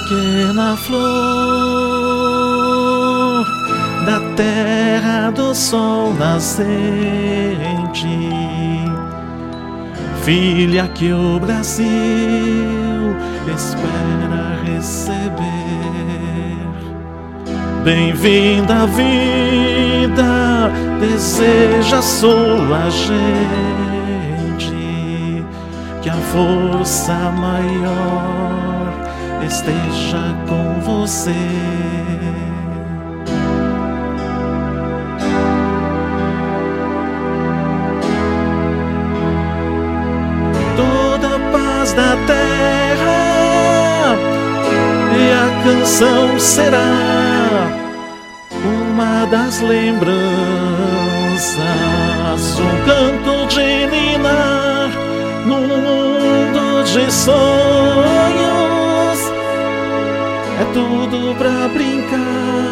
pequena flor da terra do sol nascente, filha que o Brasil espera receber. Bem-vinda à vida, deseja sua gente, que a força maior esteja com você. Toda a paz da terra e a canção será uma das lembranças, um canto de ninar num mundo de sonhos. É tudo pra brincar,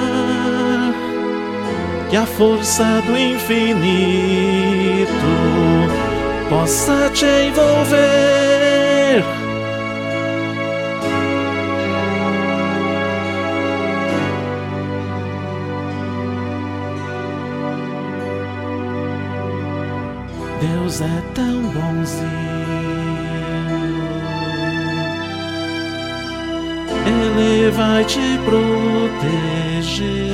que a força do infinito possa te envolver. Deus é tão bonzinho, Ele vai te proteger.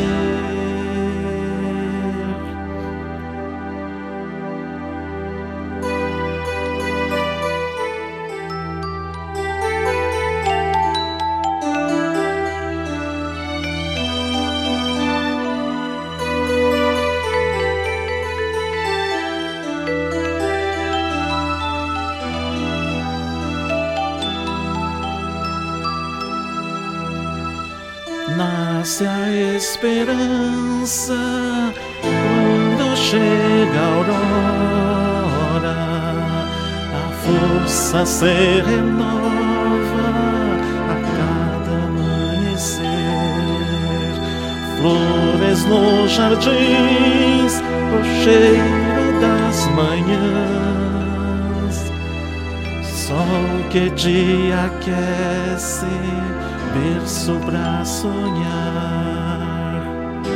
Nasce a esperança quando chega a aurora, a força se renova a cada amanhecer. Flores nos jardins, o cheiro das manhãs, sol que te aquece, berço pra sonhar.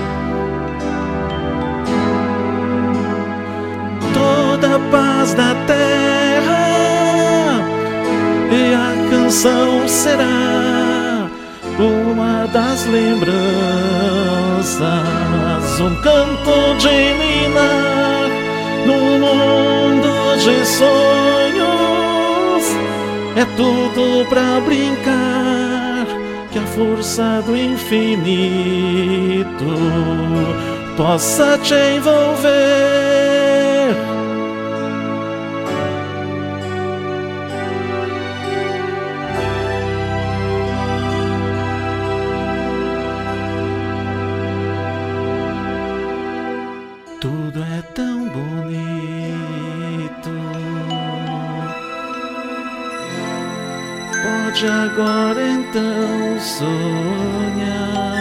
Toda a paz da terra e a canção será uma das lembranças, um canto de ninar num mundo de sonhos. É tudo pra brincar, que a força do infinito possa te envolver. Tudo é tão bonito, pode agora então sonhar.